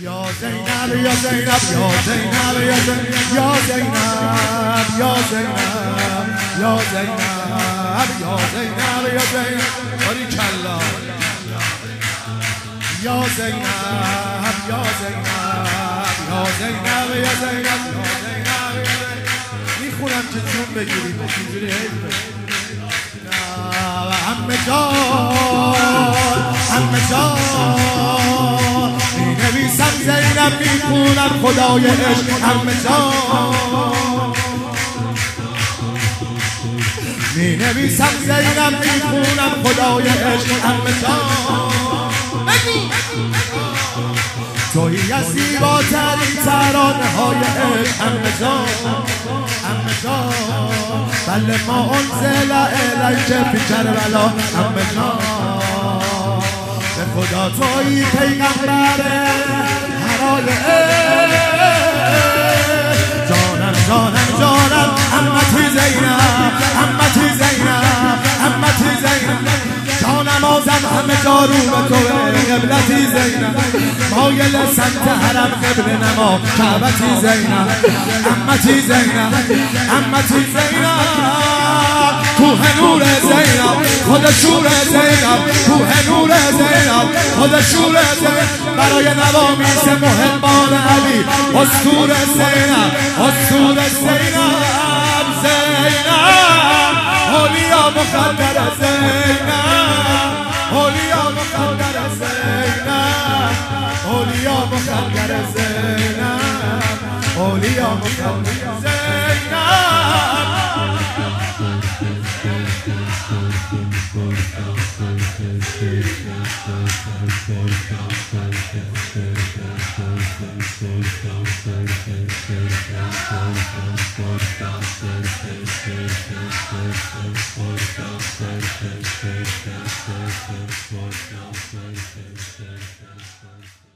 یا زینب یا زینب یا زینب یا زینب یا زینب یا زینب یا زینب یا زینب یا زینب باریکلا یا زینب یا زینب یا زینب یا زینب میخونم که جون بگیریم اینجوری عمه جان عمه جان مینویسم زینب میخونم خدای عشق عمه جان مینویسم زینب میخونم خدای عشق عمه جان تویی از زیباترین ترانه های عشق عمه جان عمه جان بله ما انزل الیک فی کربلا عمه جان به خدا تویی پیغمبر هرای عشق جانم جانم جانم عمتی زینب عمتی زینب عمتی زینب جانم آزم همه جارو به توه قبلتی زینب مایل سمت حرم قبل نما کعبتی زینب عمتی زینب عمتی زینب کوه نور زینب خود شور زینب کوه نور زینب خود شور زینب برای نوامیس محبان علی اسطور زینب اسطور زینب زینب اولیا مقدر زینب اولیا مقدر زینب اولیا مقدر زینب اولیا مقدر زینب